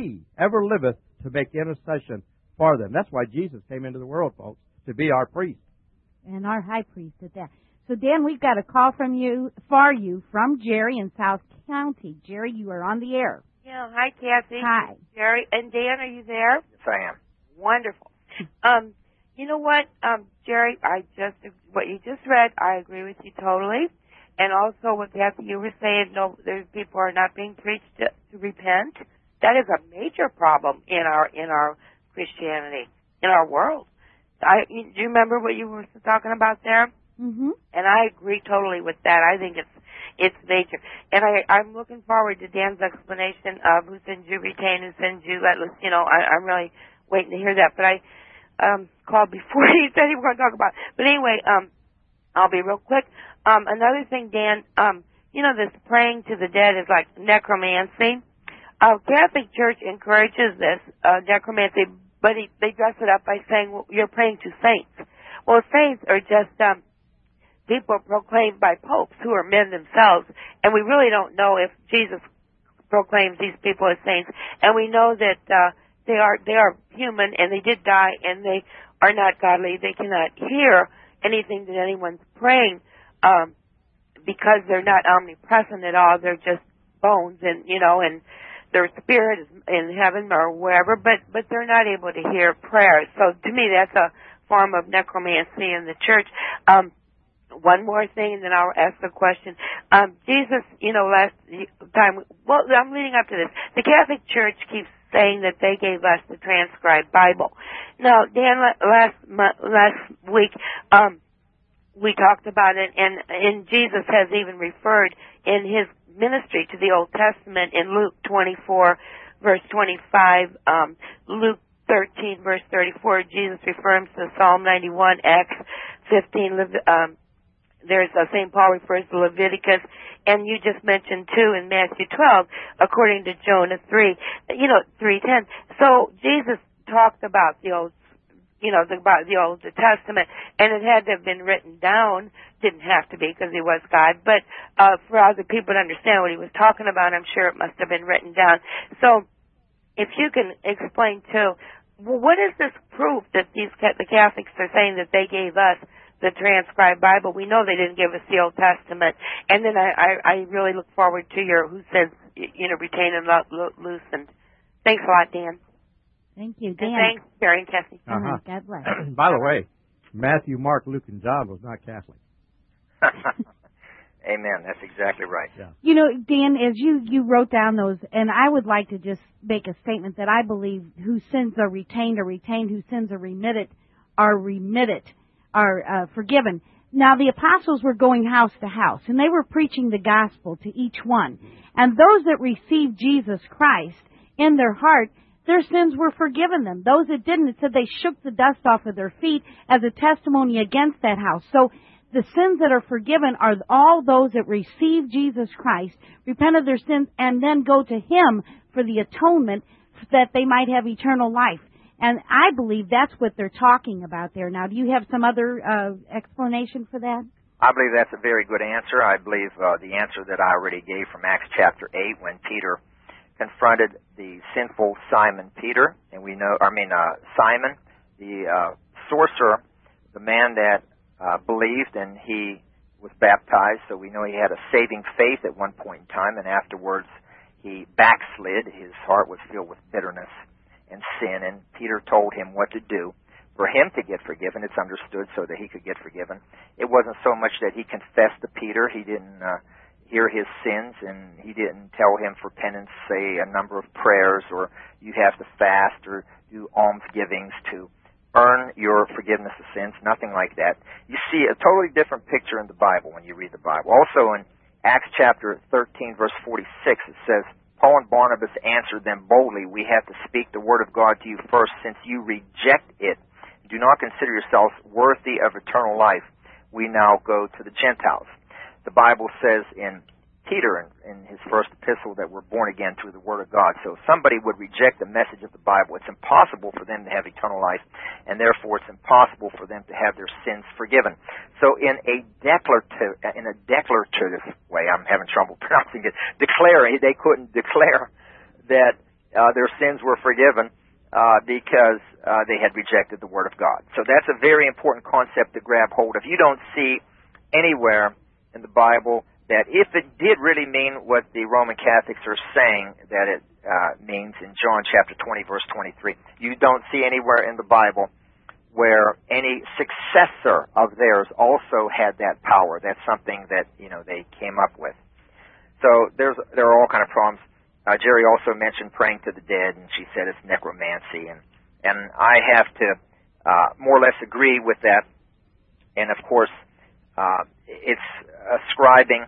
he ever liveth to make intercession for them. That's why Jesus came into the world, folks, to be our priest. And our high priest at that. So, Dan, we've got a call from from Jerry in South County. Jerry, you are on the air. Yeah, hi, Kathy. Hi. Jerry. And Dan, are you there? Yes, I am. Wonderful. You know what, Jerry, what you just read, I agree with you totally. And also what Kathy, you were saying, no, there's people are not being preached to repent. That is a major problem in our Christianity, in our world. Do you remember what you were talking about there? Mm-hmm. And I agree totally with that. I think it's major. And I'm looking forward to Dan's explanation of who sends you, retain, who sends you, let us, I'm really waiting to hear that. But I called before he said he was going to talk about it. But anyway, I'll be real quick. Another thing, Dan, this praying to the dead is like necromancy. Catholic Church encourages this, necromancy, but they dress it up by saying, well, you're praying to saints. Well, saints are just people proclaimed by popes who are men themselves, and we really don't know if Jesus proclaims these people as saints. And we know that they are human, and they did die, and they are not godly. They cannot hear anything that anyone's praying because they're not omnipresent at all. They're just bones, and their spirit is in heaven or wherever, but they're not able to hear prayers. So to me, that's a form of necromancy in the church. One more thing, and then I'll ask the question. Jesus, last time, well, I'm leading up to this. The Catholic Church keeps saying that they gave us the transcribed Bible. Now, Dan, last week, we talked about it, and Jesus has even referred in his ministry to the Old Testament in Luke 24, verse 25, Luke 13, verse 34, Jesus refers to Psalm 91, Acts 15, St. Paul refers to Leviticus, and you just mentioned, too, in Matthew 12, according to Jonah 3:10. So Jesus talked about the Old about the Old Testament, and it had to have been written down. Didn't have to be because he was God, but for other people to understand what he was talking about, I'm sure it must have been written down. So if you can explain, too, what is this proof that the Catholics are saying that they gave us the transcribed Bible? We know they didn't give us the Old Testament. And then I really look forward to your who says, retain and loosened. Thanks a lot, Dan. Thank you, Dan. And thanks, Barry and Kathy. Uh-huh. God bless. By the way, Matthew, Mark, Luke, and John was not Catholic. Amen. That's exactly right. Yeah. Dan, as you wrote down those, and I would like to just make a statement that I believe whose sins are retained, whose sins are remitted, are forgiven. Now, the apostles were going house to house, and they were preaching the gospel to each one. And those that received Jesus Christ in their heart, their sins were forgiven them. Those that didn't, it said they shook the dust off of their feet as a testimony against that house. So the sins that are forgiven are all those that receive Jesus Christ, repent of their sins, and then go to Him for the atonement that they might have eternal life. And I believe that's what they're talking about there. Now, do you have some other explanation for that? I believe that's a very good answer. I believe the answer that I already gave from Acts chapter 8 when Peter confronted the sinful Simon Peter, and Simon, the sorcerer, the man that believed, and he was baptized, so we know he had a saving faith at one point in time, and afterwards he backslid. His heart was filled with bitterness and sin, and Peter told him what to do for him to get forgiven. It's understood so that he could get forgiven. It wasn't so much that he confessed to Peter. He didn't hear his sins, and he didn't tell him for penance, say a number of prayers, or you have to fast or do almsgivings to earn your forgiveness of sins, nothing like that. You see a totally different picture in the Bible when you read the Bible. Also in Acts chapter 13, verse 46, it says, Paul and Barnabas answered them boldly, we have to speak the word of God to you first, since you reject it. Do not consider yourselves worthy of eternal life. We now go to the Gentiles. The Bible says in Peter, in his first epistle, that we're born again through the Word of God. So if somebody would reject the message of the Bible, it's impossible for them to have eternal life, and therefore it's impossible for them to have their sins forgiven. So in a declarative way, I'm having trouble pronouncing it, they couldn't declare that their sins were forgiven because they had rejected the Word of God. So that's a very important concept to grab hold of. You don't see anywhere in the Bible that if it did really mean what the Roman Catholics are saying that it means in John chapter 20, verse 23, you don't see anywhere in the Bible where any successor of theirs also had that power. That's something that, they came up with. So there are all kind of problems. Jerry also mentioned praying to the dead, and she said it's necromancy, and I have to more or less agree with that. And of course, it's ascribing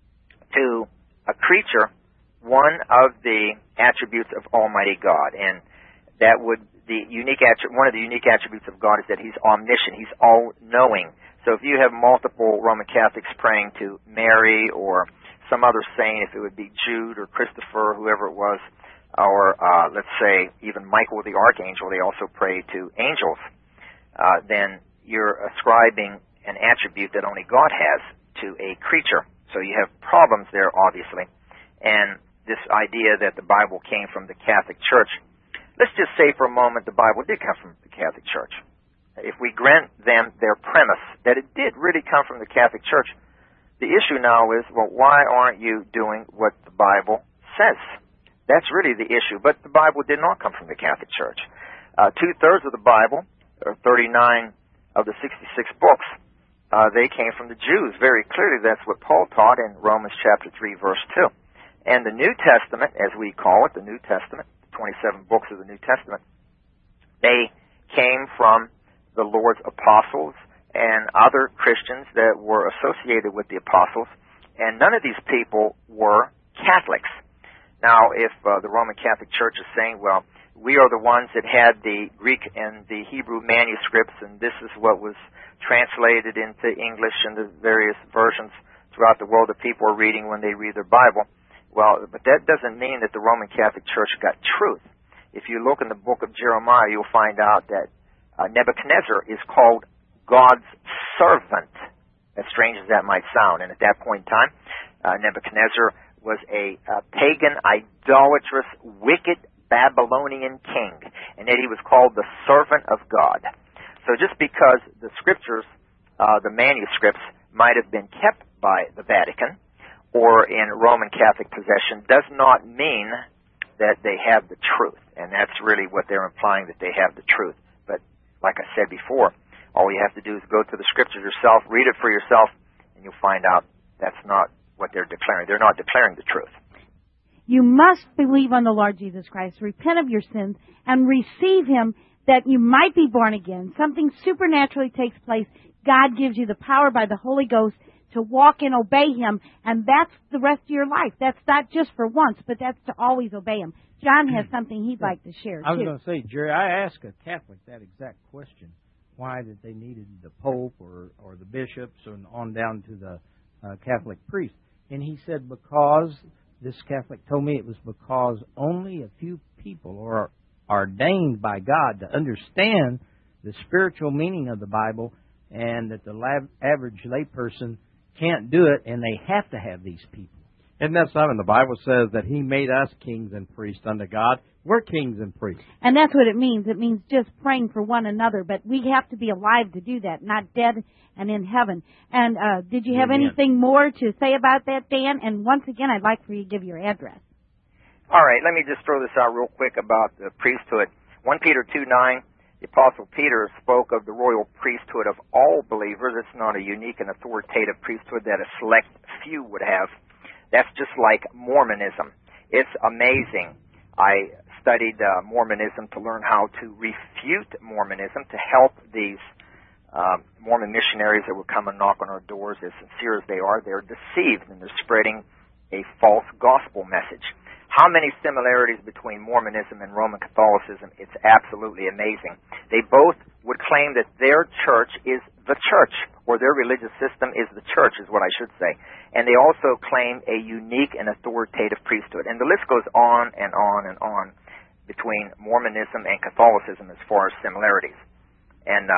to a creature one of the attributes of Almighty God, and that would one of the unique attributes of God is that He's omniscient, He's all-knowing. So if you have multiple Roman Catholics praying to Mary or some other saint, if it would be Jude or Christopher, whoever it was, or let's say even Michael the Archangel, they also pray to angels, then you're ascribing an attribute that only God has to a creature. So you have problems there, obviously. And this idea that the Bible came from the Catholic Church, let's just say for a moment the Bible did come from the Catholic Church. If we grant them their premise that it did really come from the Catholic Church, the issue now is, well, why aren't you doing what the Bible says? That's really the issue. But the Bible did not come from the Catholic Church. 2/3 of the Bible, or 39 of the 66 books, they came from the Jews. Very clearly, that's what Paul taught in Romans chapter 3, verse 2. And the New Testament, as we call it, the New Testament, 27 books of the New Testament, they came from the Lord's apostles and other Christians that were associated with the apostles, and none of these people were Catholics. Now, if the Roman Catholic Church is saying, well, we are the ones that had the Greek and the Hebrew manuscripts, and this is what was translated into English and the various versions throughout the world that people are reading when they read their Bible, well, but that doesn't mean that the Roman Catholic Church got truth. If you look in the book of Jeremiah, you'll find out that Nebuchadnezzar is called God's servant, as strange as that might sound. And at that point in time, Nebuchadnezzar was a pagan, idolatrous, wicked Babylonian king, and yet he was called the servant of God. So just because the scriptures, the manuscripts, might have been kept by the Vatican or in Roman Catholic possession does not mean that they have the truth. And that's really what they're implying, that they have the truth. But like I said before, all you have to do is go to the scriptures yourself, read it for yourself, and you'll find out that's not what they're declaring. They're not declaring the truth. You must believe on the Lord Jesus Christ, repent of your sins, and receive Him that you might be born again. Something supernaturally takes place. God gives you the power by the Holy Ghost to walk and obey Him, and that's the rest of your life. That's not just for once, but that's to always obey Him. John has something he'd like to share, I was too. going to say, Jerry, I asked a Catholic that exact question, why that they needed the Pope or the bishops and on down to the Catholic priest. And he said because, this Catholic told me it was because only a few people are ordained by God to understand the spiritual meaning of the Bible, and that the average layperson can't do it, and they have to have these people. Isn't that something? The Bible says that He made us kings and priests unto God. We're kings and priests. And that's what it means. It means just praying for one another. But we have to be alive to do that, not dead and in heaven. And did you have anything more to say about that, Dan? And once again, I'd like for you to give your address. All right, let me just throw this out real quick about the priesthood. 1 Peter 2:9, the Apostle Peter spoke of the royal priesthood of all believers. It's not a unique and authoritative priesthood that a select few would have. That's just like Mormonism. It's amazing. I studied Mormonism to learn how to refute Mormonism, to help these Mormon missionaries that would come and knock on our doors. As sincere as they are, they're deceived, and they're spreading a false gospel message. How many similarities between Mormonism and Roman Catholicism? It's absolutely amazing. They both would claim that their church is the church, or their religious system is the church, is what I should say. And they also claim a unique and authoritative priesthood. And the list goes on and on and on between Mormonism and Catholicism as far as similarities. And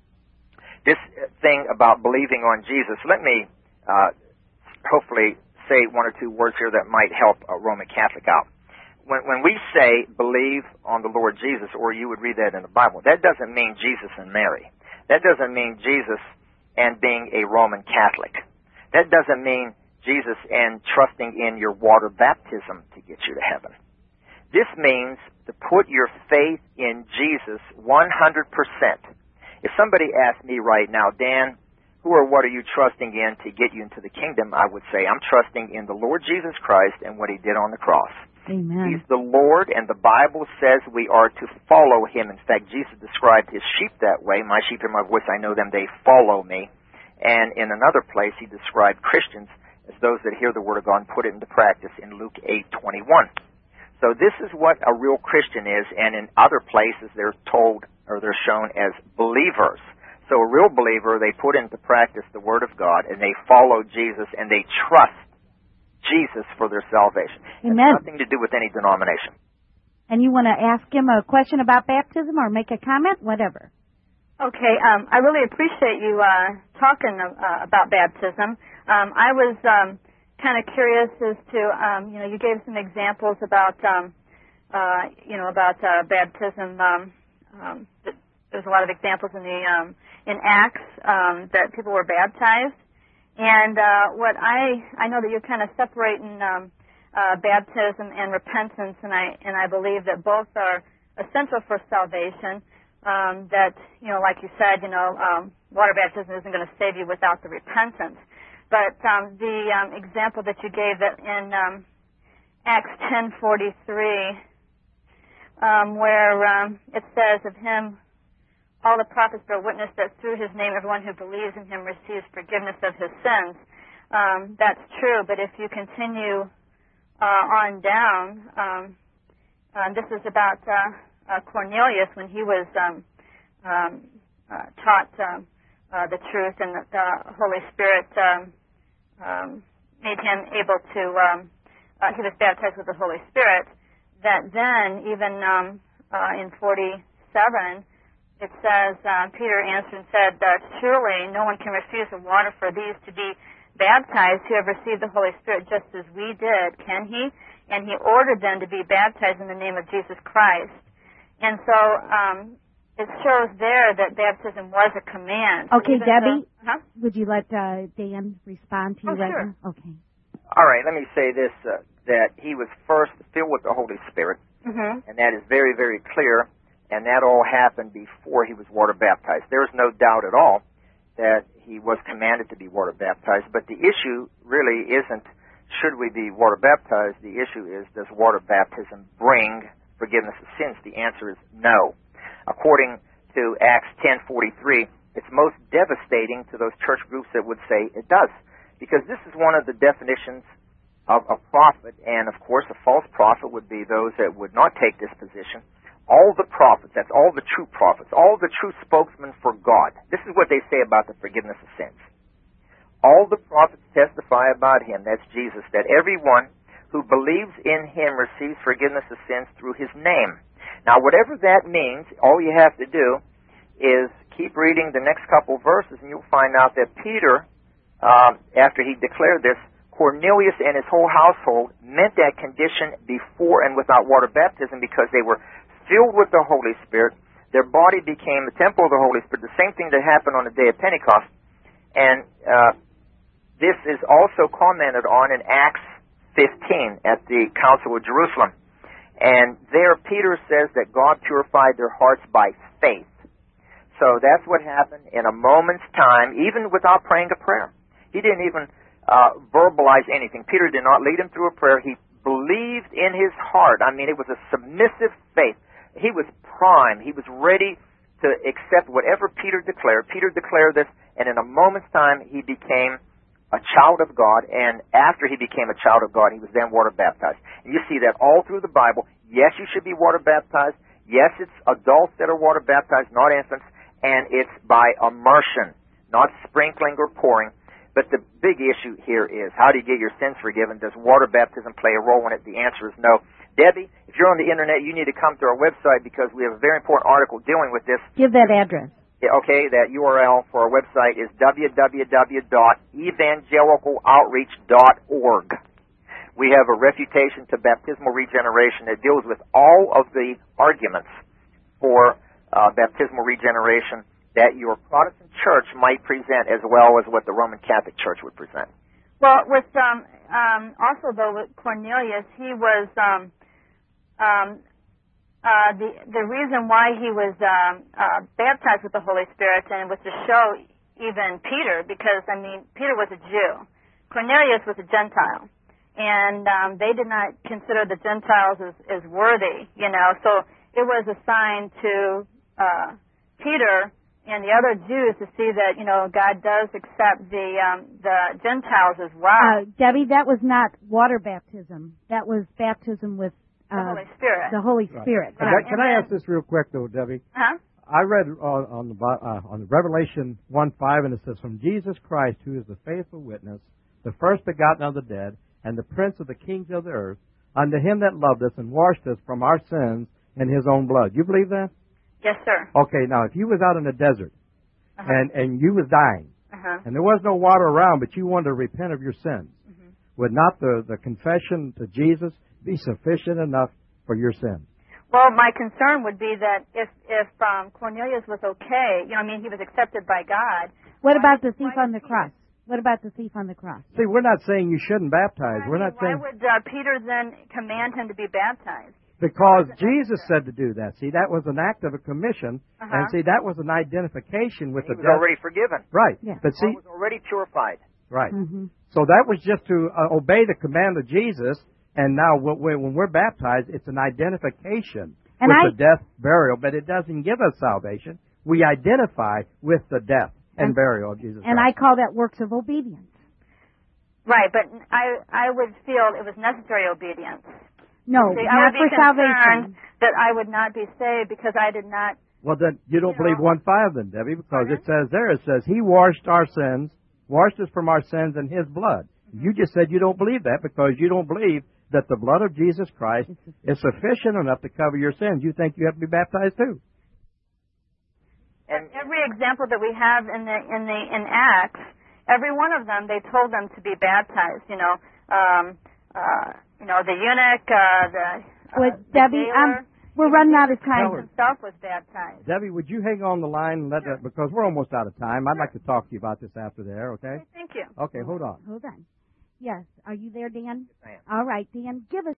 this thing about believing on Jesus, let me hopefully say one or two words here that might help a Roman Catholic out. when we say believe on the Lord Jesus, or you would read that in the Bible, that doesn't mean Jesus and Mary. That doesn't mean Jesus and being a Roman Catholic. That doesn't mean Jesus and trusting in your water baptism to get you to heaven. This means to put your faith in Jesus 100%. If somebody asked me right now, Dan, who or what are you trusting in to get you into the kingdom, I would say I'm trusting in the Lord Jesus Christ and what he did on the cross. Amen. He's the Lord, and the Bible says we are to follow him. In fact, Jesus described his sheep that way. My sheep hear my voice, I know them, they follow me. And in another place, he described Christians as those that hear the word of God and put it into practice in Luke 8:21. So this is what a real Christian is, and in other places they're told, or they're shown as believers. So a real believer, they put into practice the word of God, and they follow Jesus, and they trust Jesus for their salvation. It has nothing to do with any denomination. And you want to ask him a question about baptism or make a comment? Whatever. Okay, I really appreciate you talking about baptism. I was kind of curious as to, you gave some examples about, baptism. There's a lot of examples in Acts that people were baptized. And what I know that you're kind of separating baptism and repentance, and I believe that both are essential for salvation. That, like you said, water baptism isn't going to save you without the repentance. But the example that you gave that in Acts 10:43, where it says of him, all the prophets bear witness that through his name everyone who believes in him receives forgiveness of his sins. That's true, but if you continue on down, this is about Cornelius when he was taught the truth, and the Holy Spirit made him able to, he was baptized with the Holy Spirit, that then even in 47, it says, Peter answered and said, surely no one can refuse the water for these to be baptized who have received the Holy Spirit just as we did, can he? And he ordered them to be baptized in the name of Jesus Christ. And so it shows there that baptism was a command. Okay, Debbie, would you let Dan respond to you right sure. now? Okay. All right, let me say this, that he was first filled with the Holy Spirit, and that is very, very clear, and that all happened before he was water baptized. There is no doubt at all that he was commanded to be water baptized, but the issue really isn't should we be water baptized. The issue is, does water baptism bring forgiveness of sins? The answer is no. According to Acts 10:43, it's most devastating to those church groups that would say it does, because this is one of the definitions of a prophet, and of course a false prophet would be those that would not take this position. All the prophets, that's all the true prophets, all the true spokesmen for God. This is what they say about the forgiveness of sins. All the prophets testify about him, that's Jesus, that everyone who believes in him receives forgiveness of sins through his name. Now, whatever that means, all you have to do is keep reading the next couple verses, and you'll find out that Peter, after he declared this, Cornelius and his whole household met that condition before and without water baptism because they were filled with the Holy Spirit. Their body became the temple of the Holy Spirit, the same thing that happened on the day of Pentecost. And this is also commented on in Acts 15 at the Council of Jerusalem. And there Peter says that God purified their hearts by faith. So that's what happened in a moment's time, even without praying a prayer. He didn't even verbalize anything. Peter did not lead him through a prayer. He believed in his heart. I mean, it was a submissive faith. He was primed. He was ready to accept whatever Peter declared. Peter declared this, and in a moment's time, he became a child of God, and after he became a child of God, he was then water baptized. And you see that all through the Bible. Yes, you should be water baptized. Yes, it's adults that are water baptized, not infants, and it's by immersion, not sprinkling or pouring. But the big issue here is, how do you get your sins forgiven? Does water baptism play a role in it? The answer is no. Debbie, if you're on the Internet, you need to come to our website because we have a very important article dealing with this. Give that address. Okay, that URL for our website is www.evangelicaloutreach.org. we have a refutation to baptismal regeneration that deals with all of the arguments for baptismal regeneration that your Protestant church might present as well as what the Roman Catholic Church would present. Well, with also though with Cornelius, he was the reason why he was baptized with the Holy Spirit, and was to show even Peter, because I mean Peter was a Jew, Cornelius was a Gentile, and they did not consider the Gentiles as worthy, you know. So it was a sign to Peter and the other Jews to see that, you know, God does accept the Gentiles as well. Debbie, that was not water baptism. That was baptism with the Holy Spirit. The Holy Spirit. Right. Can I ask this real quick, though, Debbie? Huh? I read on the Revelation 1:5, and it says, "From Jesus Christ, who is the faithful witness, the first begotten of the dead, and the prince of the kings of the earth, unto him that loved us and washed us from our sins in his own blood." You believe that? Yes, sir. Okay, now if you was out in the desert and you was dying and there was no water around, but you wanted to repent of your sins, would not the confession to Jesus be sufficient enough for your sins? Well, my concern would be that if Cornelius was okay, you know, I mean, he was accepted by God. What about the thief on the cross? What about the thief on the cross? See, we're not saying you shouldn't baptize. We're not saying. Why would Peter then command him to be baptized? Because Jesus said to do that. See, that was an act of a commission, and see, that was an identification with He the was already forgiven. Right. Yeah. But see, He was already purified. right. So that was just to obey the command of Jesus, and now when we're baptized, it's an identification with the death, burial, but it doesn't give us salvation. We identify with the death and burial of Jesus Christ. And I call that works of obedience. Right, but I would feel it was necessary obedience. No, See, not for salvation. I would be concerned that I would not be saved because I did not. Well, then you don't believe 1:5 then, Debbie, because it says He washed our sins, washed us from our sins in His blood. You just said you don't believe that because you don't believe that the blood of Jesus Christ is sufficient enough to cover your sins. You think you have to be baptized too. And every example that we have in Acts, every one of them, they told them to be baptized. You know, the eunuch, Debbie, jailer, we're running out of time. Jesus himself was baptized. Debbie, would you hang on the line and let that, because we're almost out of time. I'd like to talk to you about this after the air, okay? Thank you. Okay, hold on. Hold on. Yes. Are you there, Dan? Yes, I am. All right, Dan, give us